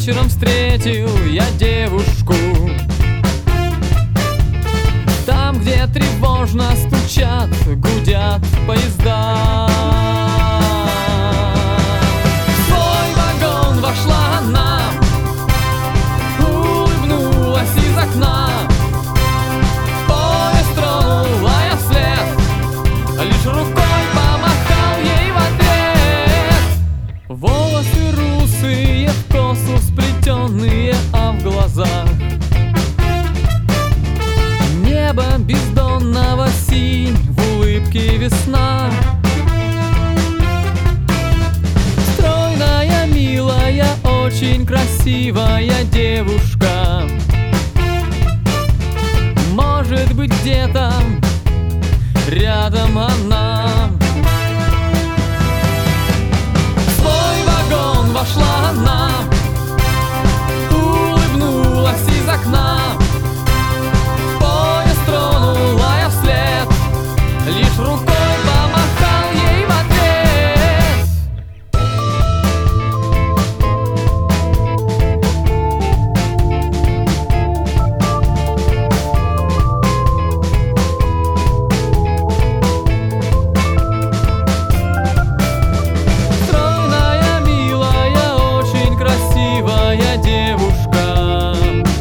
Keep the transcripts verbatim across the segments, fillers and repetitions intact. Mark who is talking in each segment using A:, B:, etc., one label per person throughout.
A: вечером встретил я девушку. Там, где тревожно стучат, гудят поезда. В свой вагон вошла она, улыбнулась из окна. Поезд тронул, а я вслед лишь рукой помахал ей в ответ. Волосы русые, в косу сплетенные, а в глазах небо бездонного синь, в улыбке весна. Стройная, милая, очень красивая девушка. Может быть, где-то рядом она. В свой вагон вошла она, улыбнулась из окна. Поезд тронул, а я вслед лишь рукой помахал ей в ответ. Стройная, милая, очень красивая девушка.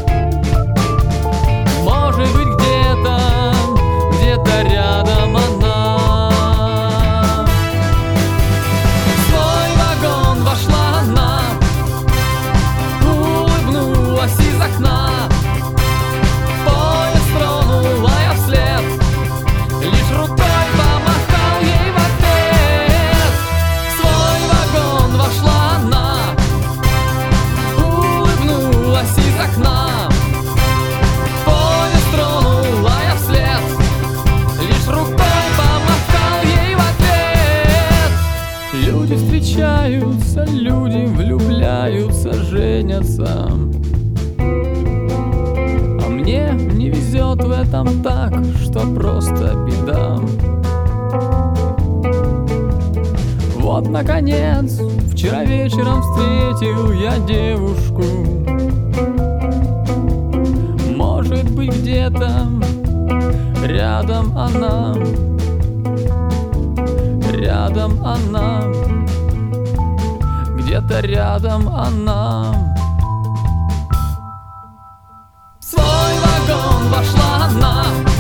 A: Может быть, где-то, где-то рядом она. В свой вагон вошла она, улыбнулась из окна. Поезд тронул, а я вслед лишь рукой помахал ей в ответ. В свой вагон вошла она, улыбнулась из окна. Поезд тронул, а я вслед лишь рукой помахал ей в ответ. Люди встречаются, люди влюбляются, женятся. А мне не везет в этом так, что просто беда. Вот, наконец, вчера вечером встретил я девушку. Может быть, где-то рядом она, рядом она, где-то рядом она. В свой вагон вошла она,